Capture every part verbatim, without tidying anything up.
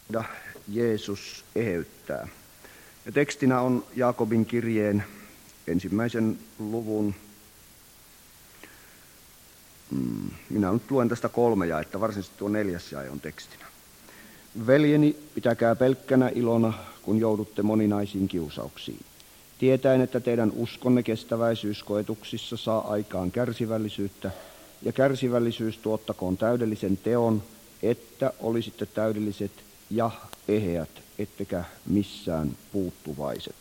Jeesus eheyttää. Ja tekstinä on Jaakobin kirjeen ensimmäisen luvun, hmm, minä nyt luen tästä kolme jaetta, varsinaisesti tuo neljäs jae on tekstinä. Veljeni, pitäkää pelkkänä ilona, kun joudutte moninaisiin kiusauksiin. Tietäen, että teidän uskonne kestäväisyys koetuksissa saa aikaan kärsivällisyyttä, ja kärsivällisyys tuottakoon täydellisen teon, että olisitte täydelliset ja eheät, ettekä missään puuttuvaiset.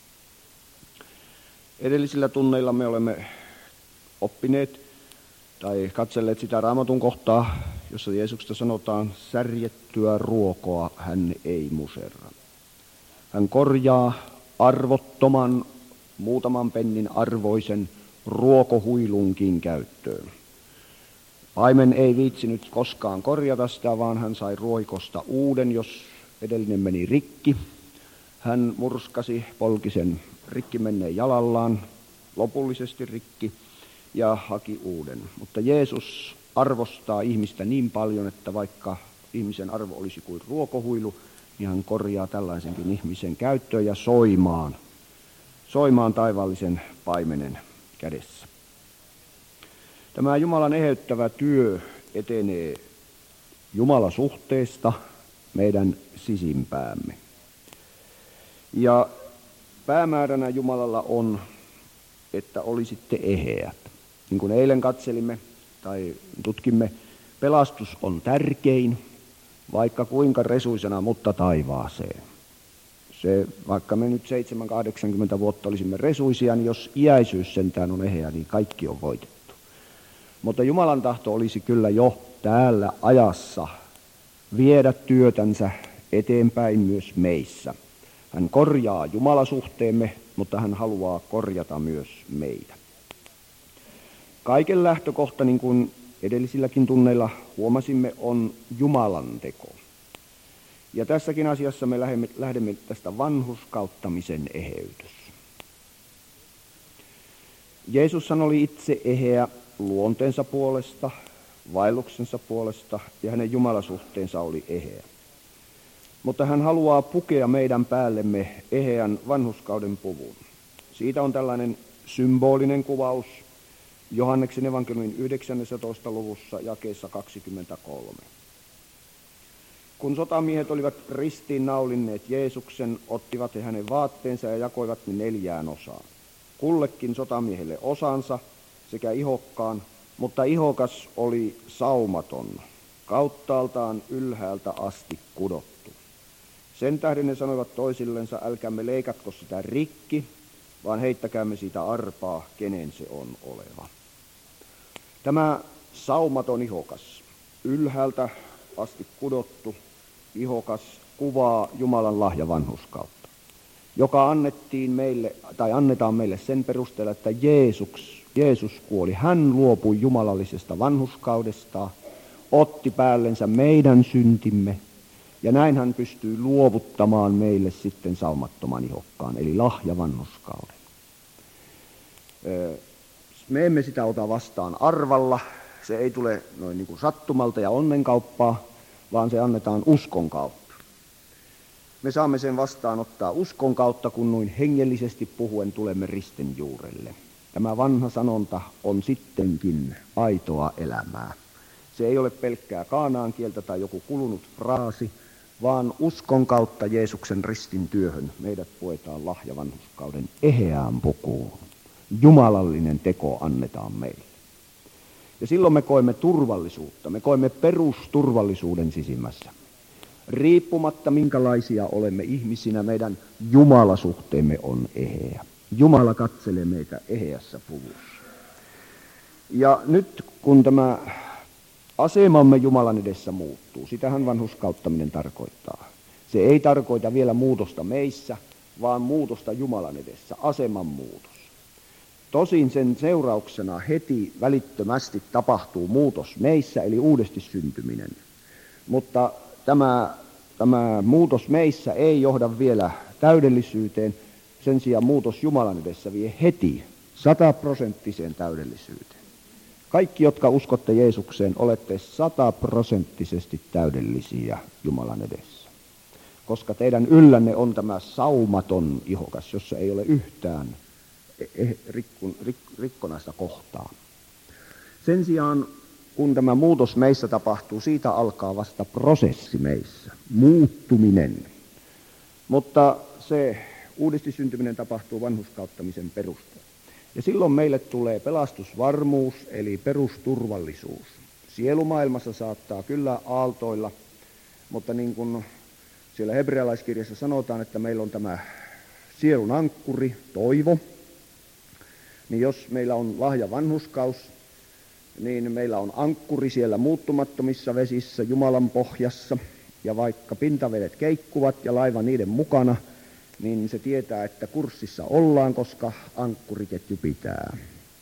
Edellisillä tunneilla me olemme oppineet tai katselleet sitä Raamatun kohtaa, jossa Jeesuksesta sanotaan, särjettyä ruokoa hän ei muserra. Hän korjaa arvottoman, muutaman pennin arvoisen ruokohuilunkin käyttöön. Paimen ei viitsinyt koskaan korjata sitä, vaan hän sai ruoikosta uuden, jos edellinen meni rikki. Hän murskasi, polki sen rikki menneen jalallaan, lopullisesti rikki, ja haki uuden. Mutta Jeesus arvostaa ihmistä niin paljon, että vaikka ihmisen arvo olisi kuin ruokohuilu, niin hän korjaa tällaisenkin ihmisen käyttöön ja soimaan, soimaan taivaallisen paimenen kädessä. Tämä Jumalan eheyttävä työ etenee Jumalasuhteesta meidän sisimpäämme. Ja päämääränä Jumalalla on, että olisitte eheät. Niin kuin eilen katselimme tai tutkimme, pelastus on tärkein, vaikka kuinka resuisena, mutta taivaaseen. Se, vaikka me nyt seitsemän kahdeksankymmentä vuotta olisimme resuisia, niin jos iäisyys sentään on eheä, niin kaikki on voitettu. Mutta Jumalan tahto olisi kyllä jo täällä ajassa viedä työtänsä eteenpäin myös meissä. Hän korjaa Jumalasuhteemme, mutta hän haluaa korjata myös meitä. Kaiken lähtökohta, niin kuin edellisilläkin tunneilla huomasimme, on Jumalan teko. Ja tässäkin asiassa me lähdemme, lähdemme tästä vanhurskauttamisen eheytys. Jeesushan oli itse eheä luonteensa puolesta, vaelluksensa puolesta, ja hänen Jumalasuhteensa oli eheä. Mutta hän haluaa pukea meidän päällemme eheän vanhurskauden puvun. Siitä on tällainen symbolinen kuvaus Johanneksen evankeliumin yhdeksännentoista luvussa jakeessa kaksikymmentäkolme. Kun sotamiehet olivat ristiin naulinneet Jeesuksen, ottivat he hänen vaatteensa ja jakoivat ne neljään osaan. Kullekin sotamiehelle osansa sekä ihokkaan, mutta ihokas oli saumaton, kauttaaltaan ylhäältä asti kudottu. Sen tähden ne sanoivat toisillensa, älkäämme leikatko sitä rikki, vaan heittäkäämme siitä arpaa, kenen se on oleva. Tämä saumaton ihokas, ylhäältä asti kudottu ihokas, kuvaa Jumalan lahjavanhurskautta, joka annettiin meille, tai annetaan meille sen perusteella, että Jeesus, Jeesus kuoli. Hän luopui jumalallisesta vanhurskaudestaan, otti päällensä meidän syntimme, ja näin hän pystyy luovuttamaan meille sitten saumattoman ihokkaan, eli lahjavanhurskauden. Me emme sitä ota vastaan arvalla, se ei tule noin niin kuin sattumalta ja onnenkauppaa, vaan se annetaan uskon kautta. Me saamme sen vastaanottaa uskon kautta, kun noin hengellisesti puhuen tulemme ristin juurelle. Tämä vanha sanonta on sittenkin aitoa elämää. Se ei ole pelkkää kaanaan kieltä tai joku kulunut fraasi, vaan uskon kautta Jeesuksen ristin työhön meidät puetaan lahjavanhurskauden eheään pukuun. Jumalallinen teko annetaan meille. Ja silloin me koemme turvallisuutta, me koemme perusturvallisuuden sisimmässä. Riippumatta minkälaisia olemme ihmisinä, meidän Jumalasuhteemme on eheä. Jumala katselee meitä eheässä puvussa. Ja nyt kun tämä asemamme Jumalan edessä muuttuu, sitähän vanhurskauttaminen tarkoittaa. Se ei tarkoita vielä muutosta meissä, vaan muutosta Jumalan edessä, aseman muutos. Tosin sen seurauksena heti välittömästi tapahtuu muutos meissä, eli uudesti syntyminen. Mutta tämä, tämä muutos meissä ei johda vielä täydellisyyteen, sen sijaan muutos Jumalan edessä vie heti sataprosenttiseen täydellisyyteen. Kaikki, jotka uskotte Jeesukseen, olette sataprosenttisesti täydellisiä Jumalan edessä. koska teidän yllänne on tämä saumaton ihokas, jossa ei ole yhtään rikkun, rik, rikkonaista kohtaa. Sen sijaan, kun tämä muutos meissä tapahtuu, siitä alkaa vasta prosessi meissä, muuttuminen. Mutta se uudesti syntyminen tapahtuu vanhurskauttamisen perusteella. Ja silloin meille tulee pelastusvarmuus, eli perusturvallisuus. Sielumaailmassa saattaa kyllä aaltoilla, mutta niin kuin siellä hebrealaiskirjassa sanotaan, että meillä on tämä sielun ankkuri, toivo, niin jos meillä on lahja vanhurskaus, niin meillä on ankkuri siellä muuttumattomissa vesissä, Jumalan pohjassa, ja vaikka pintavedet keikkuvat ja laiva niiden mukana, niin se tietää, että kurssissa ollaan, koska ankkuriketju pitää.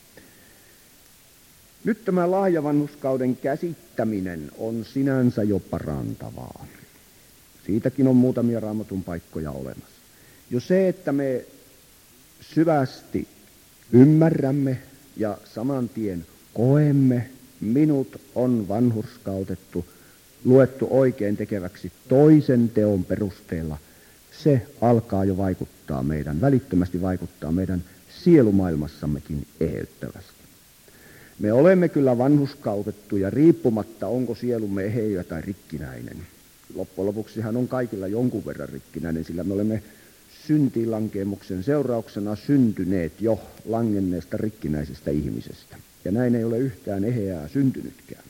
Nyt tämä lahjavanhurskauden käsittäminen on sinänsä jo parantavaa. Siitäkin on muutamia Raamatun paikkoja olemassa. Jo se, että me syvästi ymmärrämme ja saman tien koemme, minut on vanhurskautettu, luettu oikein tekeväksi toisen teon perusteella, se alkaa jo vaikuttaa meidän, välittömästi vaikuttaa meidän sielumaailmassammekin eheyttävästi. Me olemme kyllä vanhurskautettuja riippumatta, onko sielumme eheyä tai rikkinäinen. Loppujen lopuksihan on kaikilla jonkun verran rikkinäinen, sillä me olemme syntilankeemuksen seurauksena syntyneet jo langenneesta rikkinäisestä ihmisestä. Ja näin ei ole yhtään eheää syntynytkään.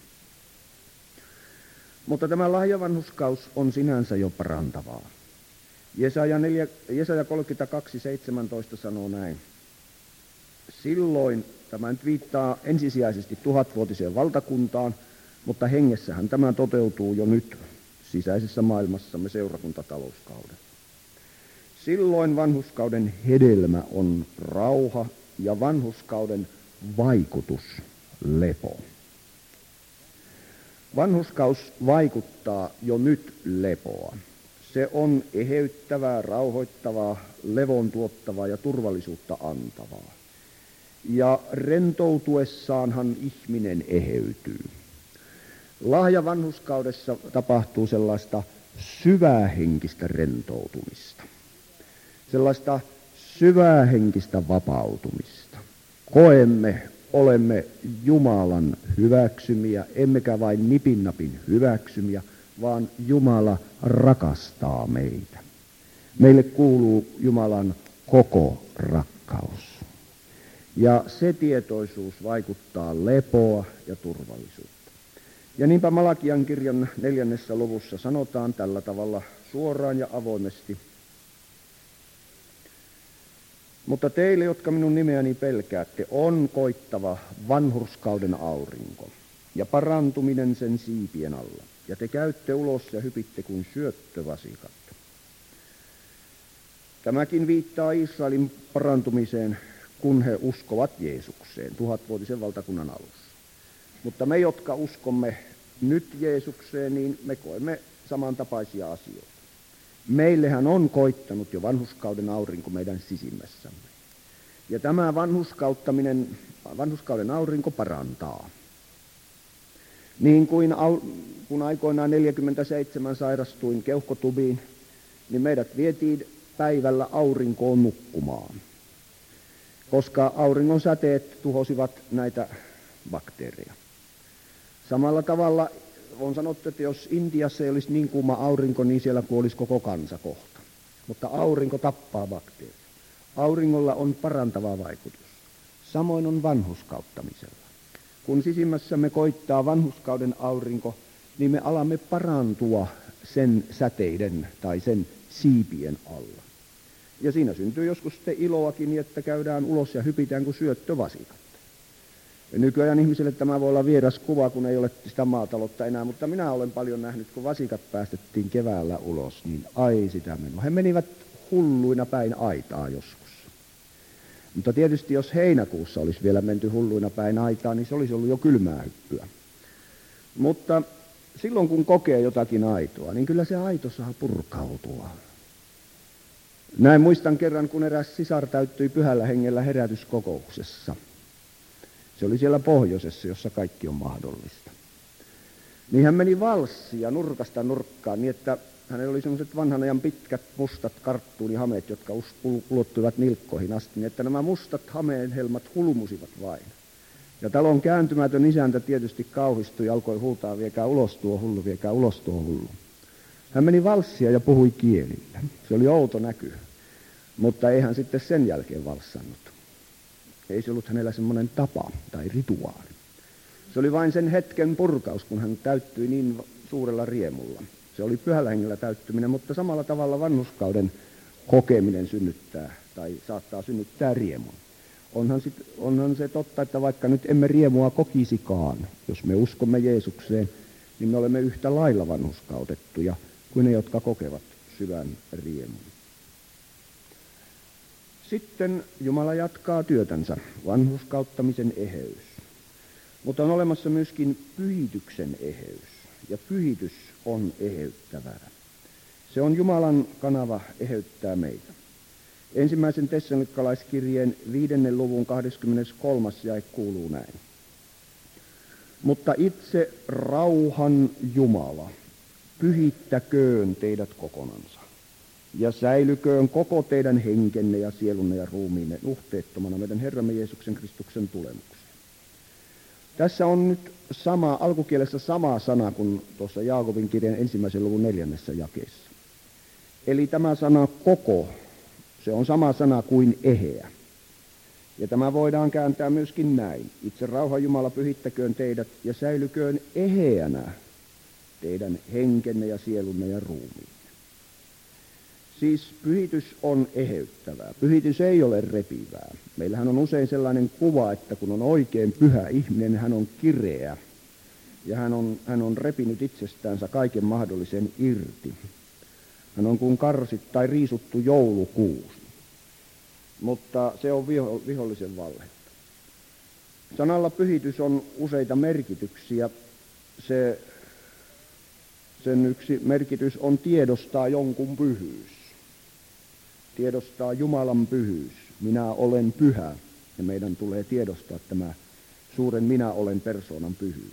Mutta tämä lahjavanhurskaus on sinänsä jo parantavaa. Jesaja, neljä, Jesaja kolmekymmentäkaksi seitsemäntoista sanoo näin. Silloin, tämä nyt viittaa ensisijaisesti tuhatvuotiseen valtakuntaan, mutta hengessähän tämä toteutuu jo nyt sisäisessä maailmassamme seurakuntatalouskaudella. Silloin vanhurskauden hedelmä on rauha ja vanhurskauden vaikutus lepo. Vanhurskaus vaikuttaa jo nyt lepoa. Se on eheyttävää, rauhoittavaa, levon tuottavaa ja turvallisuutta antavaa. Ja rentoutuessaanhan ihminen eheytyy. Lahja vanhurskaudessa tapahtuu sellaista syvähenkistä rentoutumista. Sellaista syvähenkistä vapautumista. Koemme, olemme Jumalan hyväksymiä, emmekä vain nipinnapin hyväksymiä, vaan Jumala rakastaa meitä. Meille kuuluu Jumalan koko rakkaus. Ja se tietoisuus vaikuttaa lepoa ja turvallisuutta. Ja niinpä Malakian kirjan neljännessä luvussa sanotaan tällä tavalla suoraan ja avoimesti. Mutta teille, jotka minun nimeäni pelkäätte, on koittava vanhurskauden aurinko ja parantuminen sen siipien alla. Ja te käytte ulos ja hypitte kuin syöttövasikat. Tämäkin viittaa Israelin parantumiseen, kun he uskovat Jeesukseen tuhatvuotisen valtakunnan alussa. Mutta me, jotka uskomme nyt Jeesukseen, niin me koemme samantapaisia asioita. Meillehän on koittanut jo vanhurskauden aurinko meidän sisimmässämme. Ja tämä vanhurskauttaminen, vanhurskauden aurinko parantaa. Niin kuin al, kun aikoinaan neljäkymmentäseitsemän sairastuin keuhkotubiin, niin meidät vietiin päivällä aurinkoon nukkumaan. Koska auringon säteet tuhosivat näitä bakteereja. Samalla tavalla on sanottu, että jos Intiassa ei olisi niin kuuma aurinko, niin siellä kuolisi koko kansa kohta. Mutta aurinko tappaa bakteereja. Auringolla on parantava vaikutus. Samoin on vanhurskauttamisella. Kun sisimmässämme koittaa vanhurskauden aurinko, niin me alamme parantua sen säteiden tai sen siipien alla. Ja siinä syntyy joskus sitten iloakin niin, että käydään ulos ja hypitään kuin syöttövasikat. Ja nykyajan ihmiselle tämä voi olla vieras kuva, kun ei ole sitä maataloutta enää, mutta minä olen paljon nähnyt, kun vasikat päästettiin keväällä ulos, niin ai sitä menoa. He menivät hulluina päin aitaa joskus. Mutta tietysti jos heinäkuussa olisi vielä menty hulluina päin aitaa, niin se olisi ollut jo kylmää hyppyä. Mutta silloin kun kokee jotakin aitoa, niin kyllä se aito saa purkautua. Näin muistan kerran, kun eräs sisar täyttyi pyhällä hengellä herätyskokouksessa. Se oli siellä pohjoisessa, jossa kaikki on mahdollista. Niin hän meni valssia nurkasta nurkkaan niin, että hänellä oli sellaiset vanhan ajan pitkät mustat karttuunihameet, jotka ulottuivat nilkkoihin asti, niin että nämä mustat hameenhelmat hulmusivat vain. Ja talon kääntymätön isäntä tietysti kauhistui ja alkoi huutaa, viekää ulos tuo hullu, viekää ulos tuo hullu. Hän meni valssia ja puhui kielillä. Se oli outo näky, mutta ei hän sitten sen jälkeen valssannut. Ei se ollut hänellä semmoinen tapa tai rituaali. Se oli vain sen hetken purkaus, kun hän täyttyi niin suurella riemulla. Se oli pyhällä hengellä täyttyminen, mutta samalla tavalla vanhurskauden kokeminen synnyttää tai saattaa synnyttää riemun. Onhan, sit, onhan se totta, että vaikka nyt emme riemua kokisikaan, jos me uskomme Jeesukseen, niin me olemme yhtä lailla vanhurskautettuja kuin ne, jotka kokevat syvän riemun. Sitten Jumala jatkaa työtänsä, vanhurskauttamisen eheys. Mutta on olemassa myöskin pyhityksen eheys, ja pyhitys on eheyttävää. Se on Jumalan kanava eheyttää meitä. Ensimmäisen Tessalonikalaiskirjeen viidennen luvun kahdeskymmeneskolmas jae kuuluu näin. Mutta itse rauhan Jumala pyhittäköön teidät kokonansa, ja säilyköön koko teidän henkenne ja sielunne ja ruumiinne nuhteettomana meidän Herramme Jeesuksen Kristuksen tulemukseen. Tässä on nyt sama, alkukielessä sama sana kuin tuossa Jaakobin kirjan ensimmäisen luvun neljännessä jakeessa. Eli tämä sana koko, se on sama sana kuin eheä. Ja tämä voidaan kääntää myöskin näin. Itse rauha Jumala pyhittäköön teidät ja säilyköön eheänä teidän henkenne ja sielunne ja ruumiinne. Siis pyhitys on eheyttävää. Pyhitys ei ole repivää. Meillähän on usein sellainen kuva, että kun on oikein pyhä ihminen, hän on kireä. Ja hän on, hän on repinyt itsestäänsä kaiken mahdollisen irti. Hän on kuin karsit tai riisuttu joulukuusi. Mutta se on viho, vihollisen valhetta. Sanalla pyhitys on useita merkityksiä. Se, sen yksi merkitys on tiedostaa jonkun pyhyys. Tiedostaa Jumalan pyhyys. Minä olen pyhä. Ja meidän tulee tiedostaa tämä suuren minä olen persoonan pyhyys.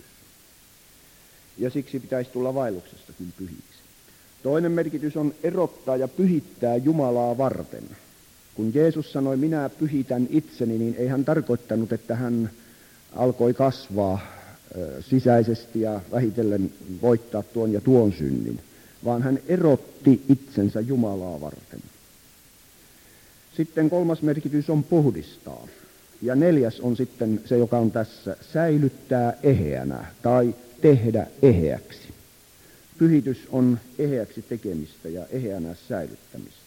Ja siksi pitäisi tulla vaelluksestakin pyhiksi. Toinen merkitys on erottaa ja pyhittää Jumalaa varten. Kun Jeesus sanoi, minä pyhitän itseni, niin ei hän tarkoittanut, että hän alkoi kasvaa sisäisesti ja vähitellen voittaa tuon ja tuon synnin, vaan hän erotti itsensä Jumalaa varten. Sitten kolmas merkitys on puhdistaa. Ja neljäs on sitten se, joka on tässä, säilyttää eheänä tai tehdä eheäksi. Pyhitys on eheäksi tekemistä ja eheänä säilyttämistä.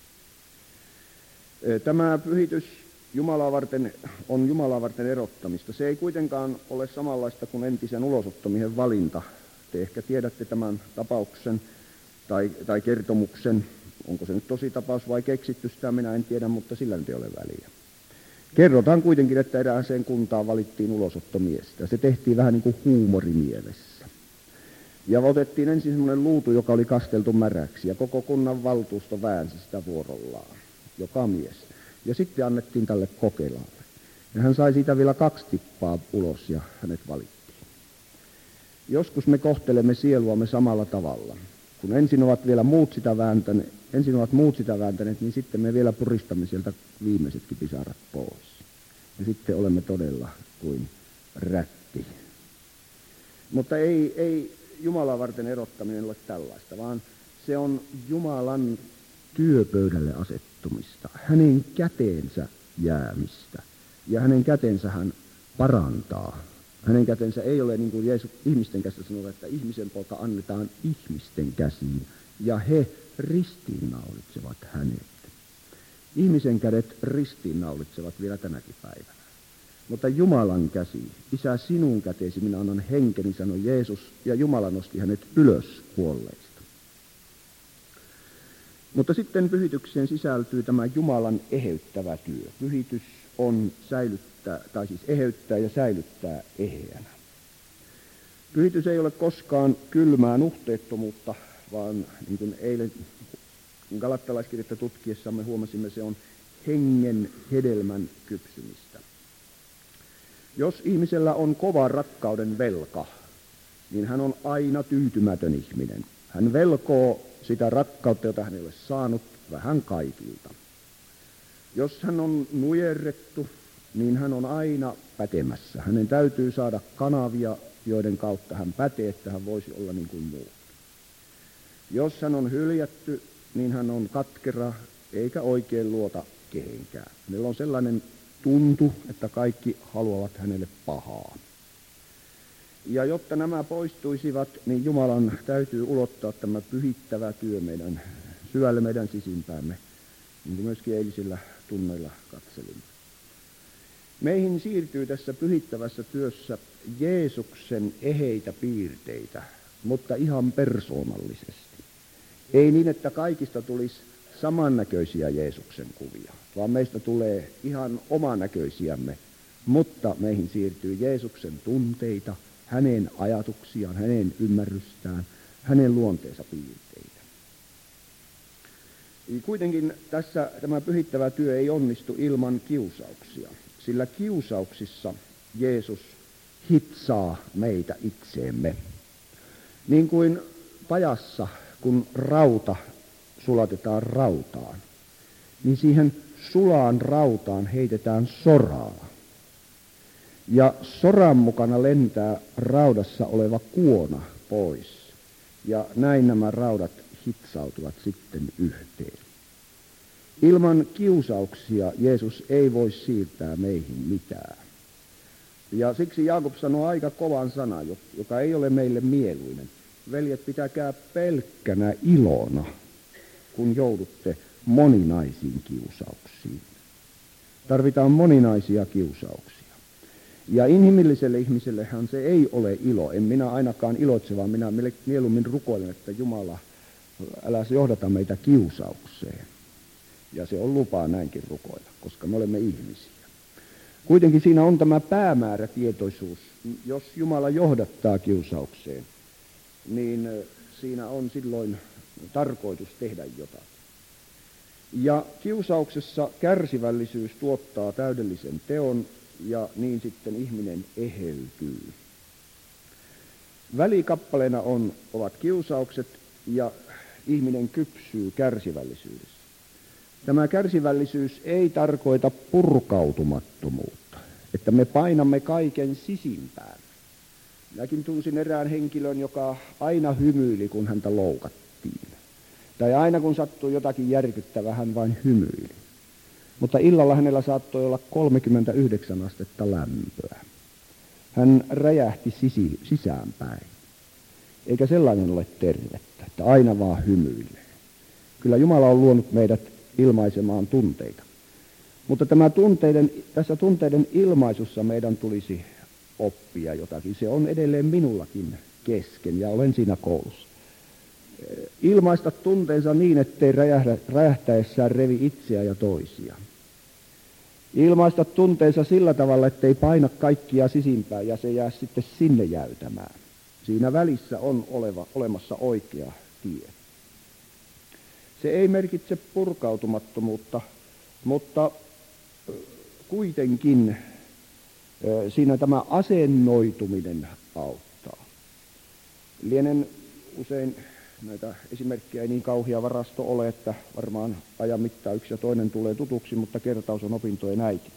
Tämä pyhitys Jumalaa varten on Jumalaa varten erottamista. Se ei kuitenkaan ole samanlaista kuin entisen ulosottomiehen valinta. Te ehkä tiedätte tämän tapauksen tai, tai kertomuksen. Onko se nyt tosi tapaus vai keksitty, sitä minä en tiedä, mutta sillä nyt ei ole väliä. Kerrotaan kuitenkin, että erääseen kuntaan valittiin ulosottomiestä. Se tehtiin vähän niin kuin huumorimielessä. Ja otettiin ensin semmoinen luutu, joka oli kasteltu märäksi, ja koko kunnan valtuusto väänsi sitä vuorollaan, joka mies. Ja sitten annettiin tälle kokelaalle. Ja hän sai siitä vielä kaksi tippaa ulos, ja hänet valittiin. Joskus me kohtelemme sieluamme samalla tavalla. Kun ensin ovat vielä muut sitä vääntäneet, ensin ovat muut sitä vääntäneet, niin sitten me vielä puristamme sieltä viimeisetkin pisarat pois. Ja sitten olemme todella kuin rätti. Mutta ei, ei Jumalaa varten erottaminen ole tällaista, vaan se on Jumalan työpöydälle asettumista, hänen käteensä jäämistä. Ja hänen kätensä hän parantaa. Hänen kätensä ei ole niin kuin Jeesus ihmisten käsissä sanoo, että ihmisen poika annetaan ihmisten käsiin, ja he ristiinnaulitsevat hänet. Ihmisen kädet ristiinnaulitsevat vielä tänäkin päivänä. Mutta Jumalan käsi, Isä sinun käteesi minä annan henkeni, sanoi Jeesus, ja Jumala nosti hänet ylös kuolleista. Mutta sitten pyhitykseen sisältyy tämä Jumalan eheyttävä työ. Pyhitys on säilyttää, tai siis eheyttää ja säilyttää eheänä. Pyhitys ei ole koskaan kylmää nuhteettomuutta, vaan niin kuin eilen galattalaiskirjettä tutkiessamme huomasimme, se on hengen hedelmän kypsymistä. Jos ihmisellä on kova rakkauden velka, niin hän on aina tyytymätön ihminen. Hän velkoo sitä rakkautta, jota hän ei ole saanut vähän kaikilta. Jos hän on nujerrettu, niin hän on aina pätemässä. Hänen täytyy saada kanavia, joiden kautta hän pätee, että hän voisi olla niin kuin muut. Jos hän on hyljätty, niin hän on katkera eikä oikein luota kehenkään. Hänellä on sellainen tuntu, että kaikki haluavat hänelle pahaa. Ja jotta nämä poistuisivat, niin Jumalan täytyy ulottaa tämä pyhittävä työ meidän syvälle meidän sisimpäämme, niin kuin myöskin eilisillä tunneilla katselimme. Meihin siirtyy tässä pyhittävässä työssä Jeesuksen eheitä piirteitä, mutta ihan persoonallisesti. Ei niin, että kaikista tulisi samannäköisiä Jeesuksen kuvia, vaan meistä tulee ihan omanäköisiämme, mutta meihin siirtyy Jeesuksen tunteita, hänen ajatuksiaan, hänen ymmärrystään, hänen luonteensa piirteitä. Kuitenkin tässä tämä pyhittävä työ ei onnistu ilman kiusauksia, sillä kiusauksissa Jeesus hitsaa meitä itseemme. Niin kuin pajassa, kun rauta sulatetaan rautaan, niin siihen sulaan rautaan heitetään soraa. Ja soran mukana lentää raudassa oleva kuona pois. Ja näin nämä raudat hitsautuvat sitten yhteen. Ilman kiusauksia Jeesus ei voi siirtää meihin mitään. Ja siksi Jaakob sanoo aika kovan sanan, joka ei ole meille mieluinen. Veljet, pitäkää pelkkänä ilona, kun joudutte moninaisiin kiusauksiin. Tarvitaan moninaisia kiusauksia. Ja inhimilliselle ihmisellehän se ei ole ilo. En minä ainakaan iloitse, vaan minä mieluummin rukoilen, että Jumala, älä johdata meitä kiusaukseen. Ja se on lupaa näinkin rukoilla, koska me olemme ihmisiä. Kuitenkin siinä on tämä päämäärätietoisuus. Jos Jumala johdattaa kiusaukseen, niin siinä on silloin tarkoitus tehdä jotain. Ja kiusauksessa kärsivällisyys tuottaa täydellisen teon, ja niin sitten ihminen eheytyy. Välikappaleena on, ovat kiusaukset, ja ihminen kypsyy kärsivällisyydessä. Tämä kärsivällisyys ei tarkoita purkautumattomuutta, että me painamme kaiken sisimpään. Minäkin tunsin erään henkilön, joka aina hymyili, kun häntä loukattiin. Tai aina kun sattui jotakin järkyttävää, hän vain hymyili. Mutta illalla hänellä saattoi olla kolmekymmentäyhdeksän astetta lämpöä. Hän räjähti sisi, sisäänpäin. Eikä sellainen ole tervettä, että aina vaan hymyilee. Kyllä Jumala on luonut meidät ilmaisemaan tunteita. Mutta tämä tunteiden, tässä tunteiden ilmaisussa meidän tulisi oppia jotakin. Se on edelleen minullakin kesken ja olen siinä koulussa. Ilmaista tunteensa niin, ettei räjähdä, räjähtäessään revi itseä ja toisia. Ilmaista tunteensa sillä tavalla, ettei paina kaikkia sisimpään ja se jää sitten sinne jäytämään. Siinä välissä on oleva, olemassa oikea tie. Se ei merkitse purkautumattomuutta, mutta kuitenkin siinä tämä asennoituminen auttaa. Lienen usein näitä esimerkkejä ei niin kauhea varasto ole, että varmaan ajan mittaan yksi ja toinen tulee tutuksi, mutta kertaus on opintojen äiti.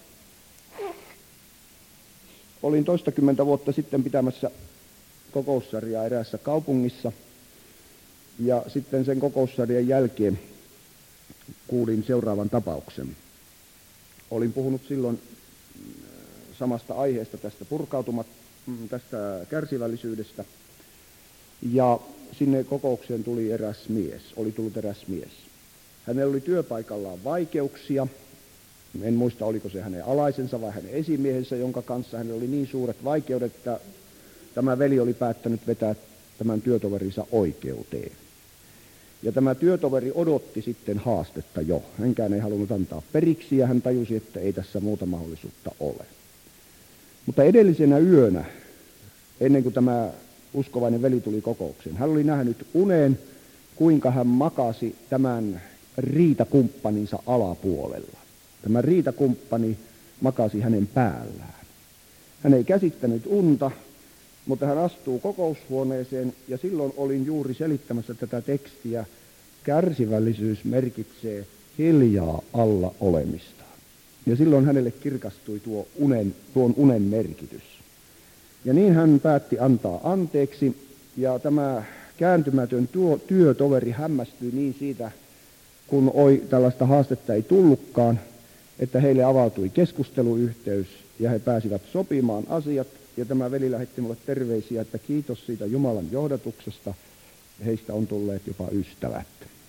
Olin toistakymmentä vuotta sitten pitämässä kokoussarjaa eräässä kaupungissa, ja sitten sen kokoussarjan jälkeen kuulin seuraavan tapauksen. Olin puhunut silloin samasta aiheesta, tästä purkautumat, tästä kärsivällisyydestä, ja sinne kokoukseen tuli eräs mies, oli tullut eräs mies. Hänellä oli työpaikallaan vaikeuksia, en muista oliko se hänen alaisensa vai hänen esimiehensä, jonka kanssa hänellä oli niin suuret vaikeudet, että tämä veli oli päättänyt vetää tämän työtoverinsa oikeuteen. Ja tämä työtoveri odotti sitten haastetta jo. Hänkään ei halunnut antaa periksi ja hän tajusi, että ei tässä muuta mahdollisuutta ole. Mutta edellisenä yönä, ennen kuin tämä uskovainen veli tuli kokoukseen, hän oli nähnyt unen, kuinka hän makasi tämän riitakumppaninsa alapuolella. Tämä riitakumppani makasi hänen päällään. Hän ei käsittänyt unta, mutta hän astuu kokoushuoneeseen ja silloin olin juuri selittämässä tätä tekstiä Kärsivällisyys merkitsee hiljaa alla olemista. Ja silloin hänelle kirkastui tuo unen, tuon unen merkitys. Ja niin hän päätti antaa anteeksi, ja tämä kääntymätön tuo, työtoveri hämmästyi niin siitä, kun oi, tällaista haastetta ei tullutkaan, että heille avautui keskusteluyhteys, ja he pääsivät sopimaan asiat, ja tämä veli lähetti minulle terveisiä, että kiitos siitä Jumalan johdatuksesta, heistä on tulleet jopa ystävät.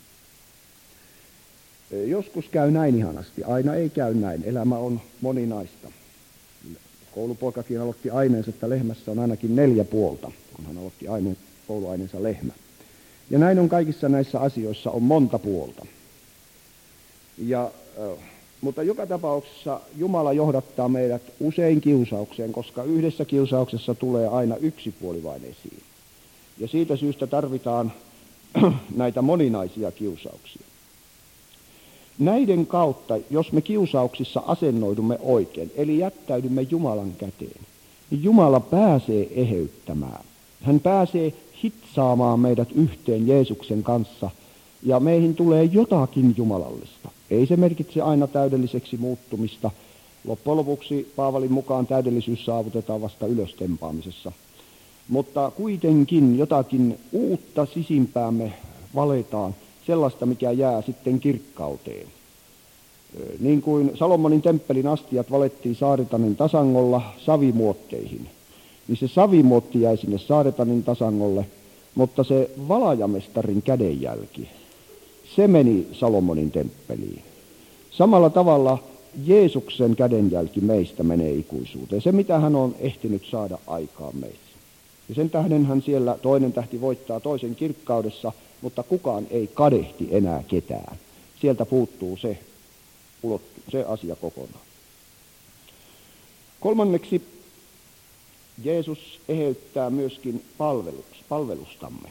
Joskus käy näin ihanasti, aina ei käy näin, elämä on moninaista. Koulupoikakin aloitti aineensa, että lehmässä on ainakin neljä puolta, kun hän aloitti aineen, kouluaineensa lehmä. Ja näin on kaikissa näissä asioissa, on monta puolta. Ja, mutta joka tapauksessa Jumala johdattaa meidät usein kiusaukseen, koska yhdessä kiusauksessa tulee aina yksi puoli vain esiin. Ja siitä syystä tarvitaan näitä moninaisia kiusauksia. Näiden kautta, jos me kiusauksissa asennoidumme oikein, eli jättäydymme Jumalan käteen, niin Jumala pääsee eheyttämään. Hän pääsee hitsaamaan meidät yhteen Jeesuksen kanssa, ja meihin tulee jotakin jumalallista. Ei se merkitse aina täydelliseksi muuttumista. Loppujen lopuksi Paavalin mukaan täydellisyys saavutetaan vasta ylöstempaamisessa. Mutta kuitenkin jotakin uutta sisimpäämme valetaan, sellaista mikä jää sitten kirkkauteen. Niin kuin Salomonin temppelin astiat valettiin Saaretanin tasangolla savimuotteihin, niin se savimuotti jäi sinne Saaretanin tasangolle, mutta se valajamestarin kädenjälki, se meni Salomonin temppeliin. Samalla tavalla Jeesuksen kädenjälki meistä menee ikuisuuteen, se mitä hän on ehtinyt saada aikaan meissä. Ja sen tähden hän siellä toinen tähti voittaa toisen kirkkaudessa, mutta kukaan ei kadehti enää ketään. Sieltä puuttuu se, se asia kokonaan. Kolmanneksi Jeesus eheyttää myöskin palvelustamme.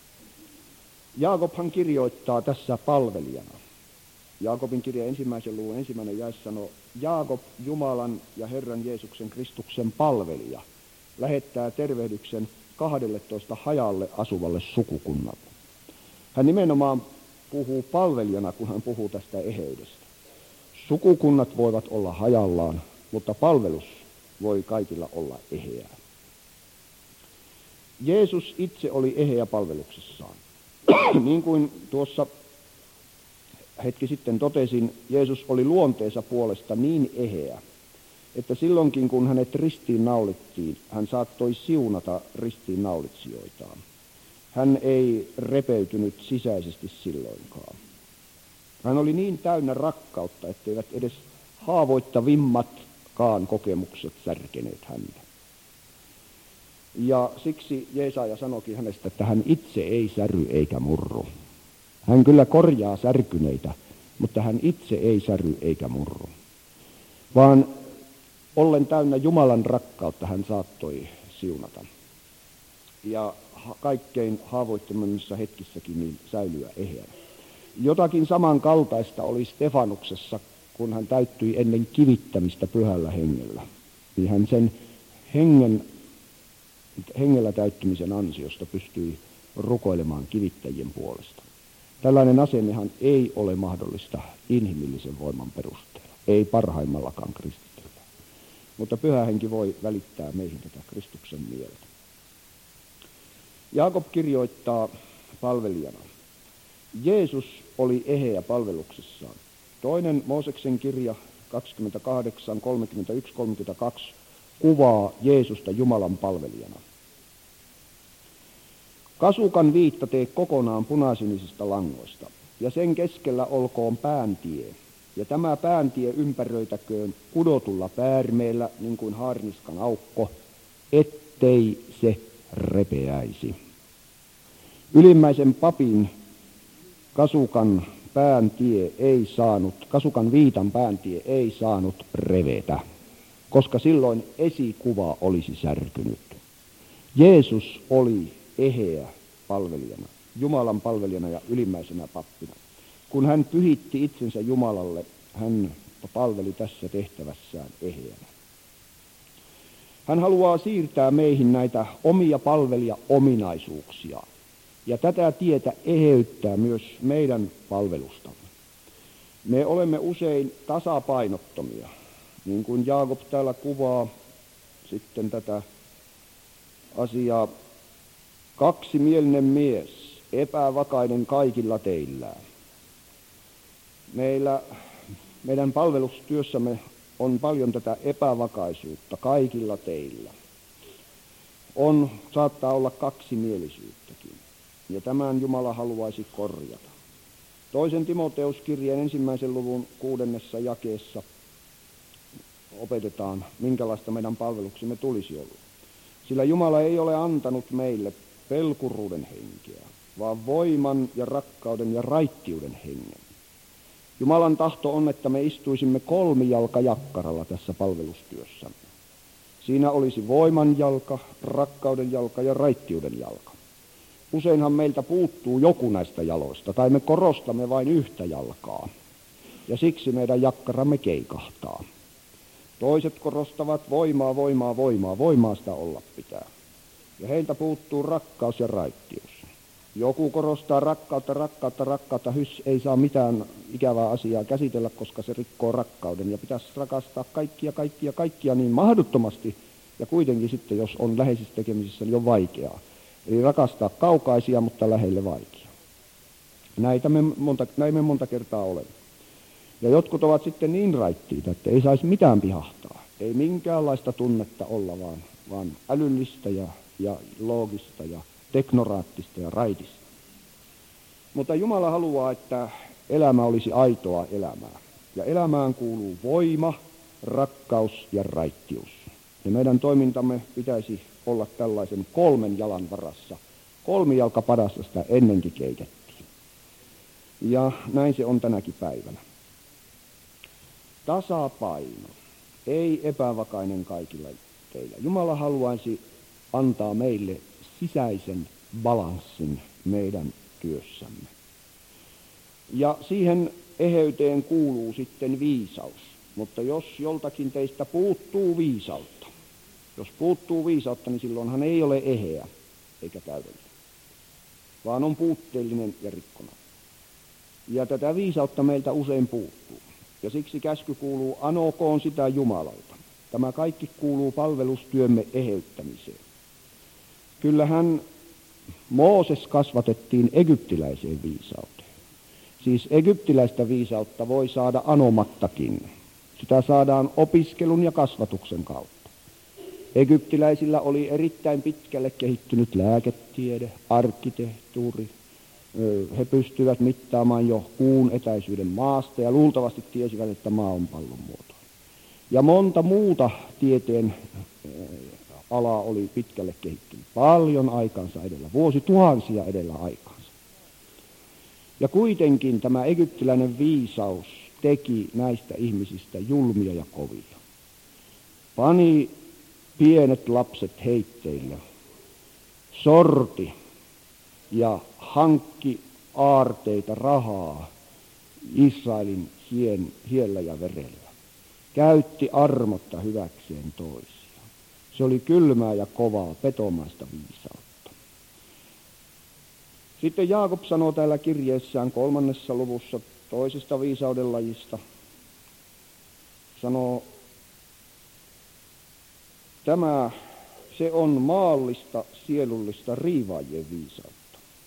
Jaakobhan kirjoittaa tässä palvelijana. Jaakobin kirja ensimmäisen luvun ensimmäinen jae sanoo, Jaakob, Jumalan ja Herran Jeesuksen Kristuksen palvelija, lähettää tervehdyksen kahdelletoista hajalle asuvalle sukukunnalle. Hän nimenomaan puhuu palvelijana, kun hän puhuu tästä eheydestä. Sukukunnat voivat olla hajallaan, mutta palvelus voi kaikilla olla eheää. Jeesus itse oli eheä palveluksessaan. Niin kuin tuossa hetki sitten totesin, Jeesus oli luonteensa puolesta niin eheä, että silloinkin kun hänet ristiin naulittiin, hän saattoi siunata ristiin naulitsijoitaan. Hän ei repeytynyt sisäisesti silloinkaan. Hän oli niin täynnä rakkautta, etteivät edes haavoittavimmatkaan kokemukset särkeneet häntä. Ja siksi Jeesaja sanoikin hänestä, että hän itse ei säry eikä murru. Hän kyllä korjaa särkyneitä, mutta hän itse ei säry eikä murru. Vaan ollen täynnä Jumalan rakkautta hän saattoi siunata. Ja kaikkein haavoittuvimmissa hetkissäkin niin säilyä eheänä. Jotakin samankaltaista oli Stefanuksessa, kun hän täyttyi ennen kivittämistä pyhällä hengellä. Niin hän sen hengen, hengellä täyttymisen ansiosta pystyi rukoilemaan kivittäjien puolesta. Tällainen asennehan ei ole mahdollista inhimillisen voiman perusteella, ei parhaimmallakaan kristityllä. Mutta pyhä henki voi välittää meihin tätä Kristuksen mieltä. Jaakob kirjoittaa palvelijana. Jeesus oli eheä palveluksessaan. Toinen Mooseksen kirja kaksikymmentäkahdeksan, kolmekymmentäyksi, kolmekymmentäkaksi kuvaa Jeesusta Jumalan palvelijana. Kasukan viitta tee kokonaan punaisinisista langoista, ja sen keskellä olkoon pääntie, ja tämä pääntie ympäröitäköön kudotulla päärmeellä, niin kuin haarniskan aukko, ettei se repeäisi. Ylimmäisen papin kasukan pääntie ei saanut, kasukan viitan pääntie ei saanut revetä, koska silloin esikuva olisi särkynyt. Jeesus oli eheä palvelijana, Jumalan palvelijana ja ylimmäisenä pappina. Kun hän pyhitti itsensä Jumalalle, hän palveli tässä tehtävässään eheänä. Hän haluaa siirtää meihin näitä omia palvelija-ominaisuuksia. Ja tätä tietä eheyttää myös meidän palvelustamme. Me olemme usein tasapainottomia, niin kuin Jaakob täällä kuvaa sitten tätä asiaa. Kaksimielinen mies, epävakainen kaikilla teillään. Meillä, meidän palvelustyössämme on paljon tätä epävakaisuutta kaikilla teillä. On, saattaa olla kaksimielisyyttäkin, ja tämän Jumala haluaisi korjata. Toisen Timoteuskirjeen ensimmäisen luvun kuudennessa jakeessa opetetaan, minkälaista meidän palveluksemme tulisi olla. Sillä Jumala ei ole antanut meille pelkuruuden henkeä, vaan voiman ja rakkauden ja raittiuden hengen. Jumalan tahto on, että me istuisimme kolmijalkajakkaralla tässä palvelustyössämme. Siinä olisi voiman jalka, rakkauden jalka ja raittiuden jalka. Useinhan meiltä puuttuu joku näistä jaloista, tai me korostamme vain yhtä jalkaa, ja siksi meidän jakkaramme keikahtaa. Toiset korostavat voimaa, voimaa, voimaa, voimaa sitä olla pitää. Ja heiltä puuttuu rakkaus ja raittius. Joku korostaa rakkautta, rakkautta, rakkautta, hys, ei saa mitään ikävää asiaa käsitellä, koska se rikkoo rakkauden. Ja pitäisi rakastaa kaikkia, kaikkia, kaikkia niin mahdottomasti. Ja kuitenkin sitten, jos on läheisissä tekemisissä, niin on vaikeaa. Eli rakastaa kaukaisia, mutta lähelle vaikea. Näitä me monta, näin me monta kertaa olemme. Ja jotkut ovat sitten niin raittiita, että ei saisi mitään pihahtaa. Ei minkäänlaista tunnetta olla, vaan, vaan älyllistä ja, ja loogista ja teknoraattista ja raitista. Mutta Jumala haluaa, että elämä olisi aitoa elämää. Ja elämään kuuluu voima, rakkaus ja raittius. Ja meidän toimintamme pitäisi olla tällaisen kolmen jalan varassa. Kolmijalkapadassa sitä ennenkin keitettiin. Ja näin se on tänäkin päivänä. Tasapaino, ei epävakainen kaikilla teillä. Jumala haluaisi antaa meille sisäisen balanssin meidän työssämme. Ja siihen eheyteen kuuluu sitten viisaus. Mutta jos joltakin teistä puuttuu viisautta, jos puuttuu viisautta, niin silloinhan ei ole eheä eikä täydellinen, vaan on puutteellinen ja rikkonainen. Ja tätä viisautta meiltä usein puuttuu. Ja siksi käsky kuuluu, anokoon sitä Jumalalta. Tämä kaikki kuuluu palvelustyömme eheyttämiseen. Kyllähän Mooses kasvatettiin egyptiläiseen viisauteen. Siis egyptiläistä viisautta voi saada anomattakin. Sitä saadaan opiskelun ja kasvatuksen kautta. Egyptiläisillä oli erittäin pitkälle kehittynyt lääketiede, arkkitehtuuri. He pystyvät mittaamaan jo kuun etäisyyden maasta ja luultavasti tiesivät, että maa on pallon muotoinen. Ja monta muuta tieteen alaa oli pitkälle kehittynyt. Paljon aikansa edellä, vuosituhansia edellä aikansa. Ja kuitenkin tämä egyptiläinen viisaus teki näistä ihmisistä julmia ja kovia. Pani pienet lapset heitteille, sorti ja hankki aarteita, rahaa Israelin hien, hiellä ja verellä. Käytti armotta hyväkseen toisia. Se oli kylmää ja kovaa, petomaista viisautta. Sitten Jaakob sanoo täällä kirjeessään kolmannessa luvussa toisesta viisauden lajista. Sanoo, tämä se on maallista, sielullista riivaajien viisautta.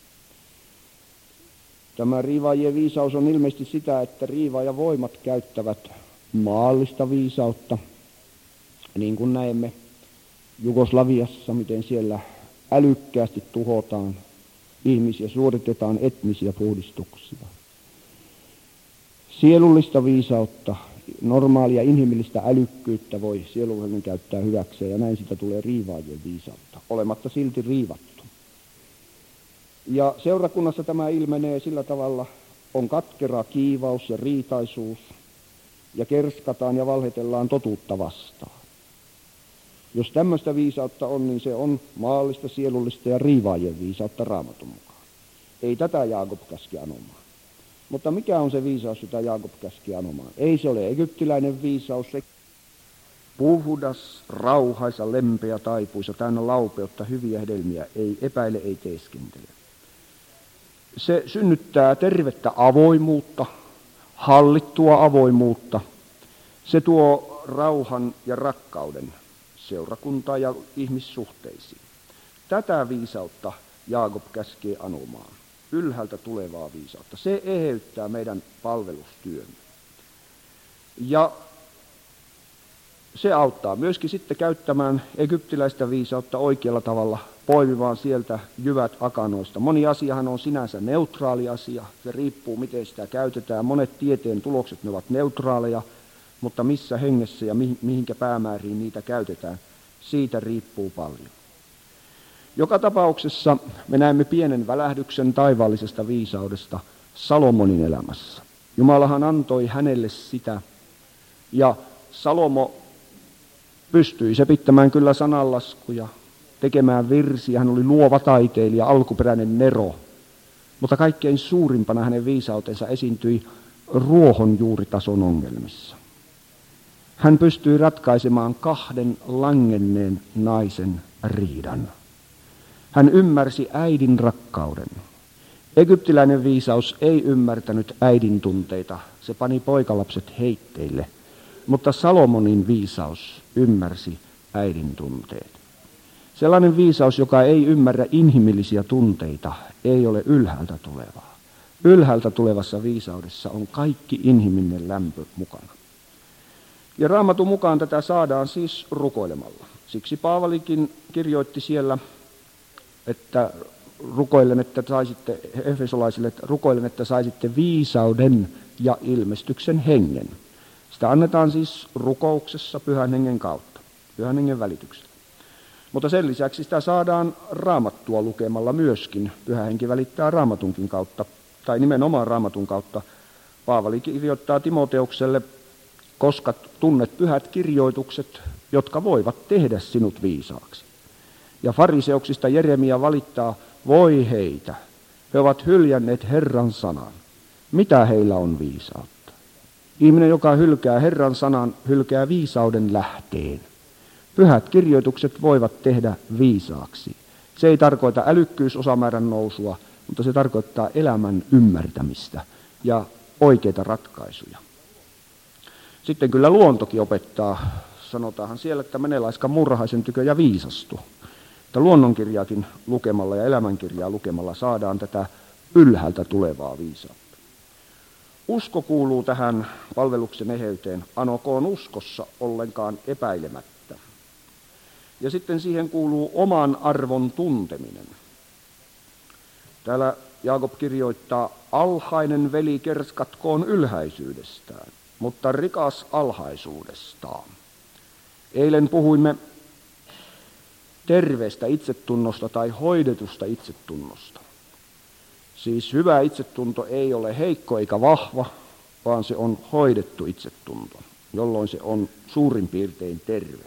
Tämä riivaajien viisaus on ilmeisesti sitä, että riivaajavoimat käyttävät maallista viisautta, niin kuin näemme Jugoslaviassa, miten siellä älykkäästi tuhotaan ihmisiä, suoritetaan etnisiä puhdistuksia. Sielullista viisautta, normaalia inhimillistä älykkyyttä voi sielullinen käyttää hyväkseen, ja näin sitä tulee riivaajien viisautta, olematta silti riivattu. Ja seurakunnassa tämä ilmenee sillä tavalla, on katkera kiivaus ja riitaisuus, ja kerskataan ja valhetellaan totuutta vastaan. Jos tämmöistä viisautta on, niin se on maallista, sielullista ja riivaajien viisautta Raamatun mukaan. Ei tätä Jaakob käski anomaan. Mutta mikä on se viisaus, jota Jaakob käski anomaan? Ei se ole egyptiläinen viisaus, se puhdas, rauhaisa, lempeä, taipuisa, täynnä laupeutta, hyviä hedelmiä, ei epäile, ei teeskentele. Se synnyttää tervettä avoimuutta, hallittua avoimuutta. Se tuo rauhan ja rakkauden seurakuntaan ja ihmissuhteisiin. Tätä viisautta Jaakob käskee anomaan, ylhäältä tulevaa viisautta. Se eheyttää meidän palvelustyömme. Ja se auttaa myöskin sitten käyttämään egyptiläistä viisautta oikealla tavalla, poimimaan sieltä jyvät akanoista. Moni asiahan on sinänsä neutraali asia, se riippuu miten sitä käytetään. Monet tieteen tulokset ne ovat neutraaleja, mutta missä hengessä ja mihinkä päämääriin niitä käytetään, siitä riippuu paljon. Joka tapauksessa me näemme pienen välähdyksen taivaallisesta viisaudesta Salomonin elämässä. Jumalahan antoi hänelle sitä, ja Salomo pystyi sepittämään kyllä sananlaskuja, tekemään virsiä. Hän oli luova taiteilija, alkuperäinen nero, mutta kaikkein suurimpana hänen viisautensa esiintyi ruohonjuuritason ongelmissa. Hän pystyi ratkaisemaan kahden langenneen naisen riidan. Hän ymmärsi äidin rakkauden. Egyptiläinen viisaus ei ymmärtänyt äidin tunteita, se pani poikalapset heitteille, mutta Salomonin viisaus ymmärsi äidin tunteet. Sellainen viisaus, joka ei ymmärrä inhimillisiä tunteita, ei ole ylhäältä tulevaa. Ylhäältä tulevassa viisaudessa on kaikki inhimillinen lämpö mukana. Ja Raamatun mukaan tätä saadaan siis rukoilemalla. Siksi Paavalikin kirjoitti siellä, että rukoilen, että saisitte, efesolaisille, että rukoilen, että saisitte viisauden ja ilmestyksen hengen. Sitä annetaan siis rukouksessa Pyhän Hengen kautta, Pyhän Hengen välityksellä. Mutta sen lisäksi sitä saadaan Raamattua lukemalla myöskin. Pyhä Henki välittää Raamatunkin kautta, tai nimenomaan Raamatun kautta. Paavali kirjoittaa Timoteukselle, koska tunnet pyhät kirjoitukset, jotka voivat tehdä sinut viisaaksi. Ja fariseuksista Jeremia valittaa, voi heitä, he ovat hyljänneet Herran sanan. Mitä heillä on viisautta? Ihminen, joka hylkää Herran sanan, hylkää viisauden lähteen. Pyhät kirjoitukset voivat tehdä viisaaksi. Se ei tarkoita älykkyysosamäärän nousua, mutta se tarkoittaa elämän ymmärtämistä ja oikeita ratkaisuja. Sitten kyllä luontokin opettaa, sanotaanhan siellä, että mene laiska murhaisen tykö ja viisastu. Että luonnonkirjaakin lukemalla ja elämänkirjaa lukemalla saadaan tätä ylhäältä tulevaa viisautta. Usko kuuluu tähän palveluksen eheyteen, anokoon uskossa ollenkaan epäilemättä. Ja sitten siihen kuuluu oman arvon tunteminen. Täällä Jaakob kirjoittaa, alhainen veli kerskatkoon ylhäisyydestään, mutta rikas alhaisuudestaan. Eilen puhuimme terveestä itsetunnosta tai hoidetusta itsetunnosta. Siis hyvä itsetunto ei ole heikko eikä vahva, vaan se on hoidettu itsetunto, jolloin se on suurin piirtein terve.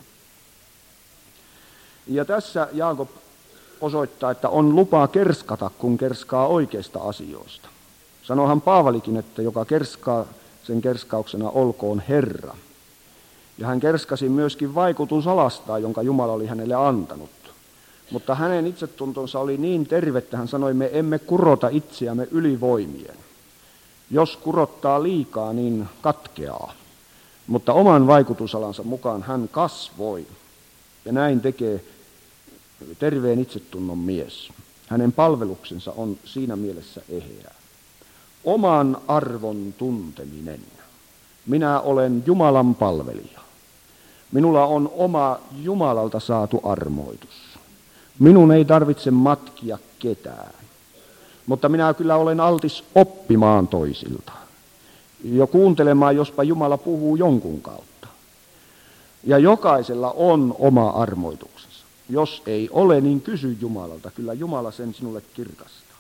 Ja tässä Jaakob osoittaa, että on lupa kerskata, kun kerskaa oikeista asioista. Sanohan Paavalikin, että joka kerskaa, sen kerskauksena olkoon Herra. Ja hän kerskasi myöskin vaikutusalastaan, jonka Jumala oli hänelle antanut. Mutta hänen itsetuntonsa oli niin tervettä, hän sanoi, me emme kurota itseämme ylivoimien. Jos kurottaa liikaa, niin katkeaa. Mutta oman vaikutusalansa mukaan hän kasvoi. Ja näin tekee terveen itsetunnon mies. Hänen palveluksensa on siinä mielessä eheää. Oman arvon tunteminen. Minä olen Jumalan palvelija. Minulla on oma Jumalalta saatu armoitus. Minun ei tarvitse matkia ketään, mutta minä kyllä olen altis oppimaan toisilta. Jo kuuntelemaan, jospa Jumala puhuu jonkun kautta. Ja jokaisella on oma armoituksensa. Jos ei ole, niin kysy Jumalalta. Kyllä Jumala sen sinulle kirkastaa.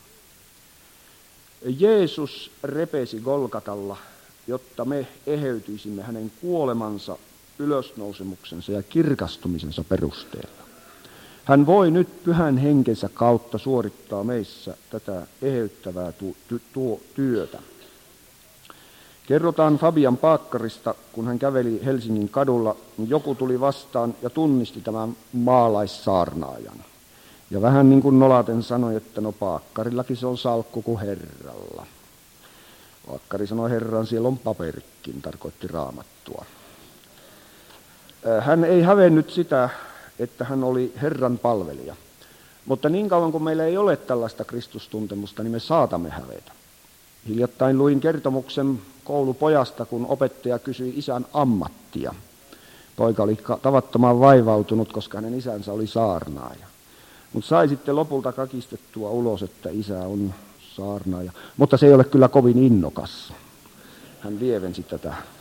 Jeesus repesi Golgatalla, jotta me eheytyisimme hänen kuolemansa, ylösnousemuksensa ja kirkastumisensa perusteella. Hän voi nyt pyhän henkensä kautta suorittaa meissä tätä eheyttävää tu- ty- tuo työtä. Kerrotaan Fabian Paakkarista, kun hän käveli Helsingin kadulla, niin joku tuli vastaan ja tunnisti tämän maalaissaarnaajan. Ja vähän niin kuin nolaten sanoi, että no paakkarillakin se on salkku kuin Herralla. Paakkari sanoi Herran, siellä on paperikin, tarkoitti Raamattua. Hän ei hävennyt sitä, että hän oli Herran palvelija. Mutta niin kauan kuin meillä ei ole tällaista Kristustuntemusta, niin me saatamme hävetä. Hiljattain luin kertomuksen koulupojasta, kun opettaja kysyi isän ammattia. Poika oli tavattoman vaivautunut, koska hänen isänsä oli saarnaaja. Mutta sai sitten lopulta kakistettua ulos, että isä on saarnaaja. Mutta se ei ole kyllä kovin innokas. Hän lievensi tätä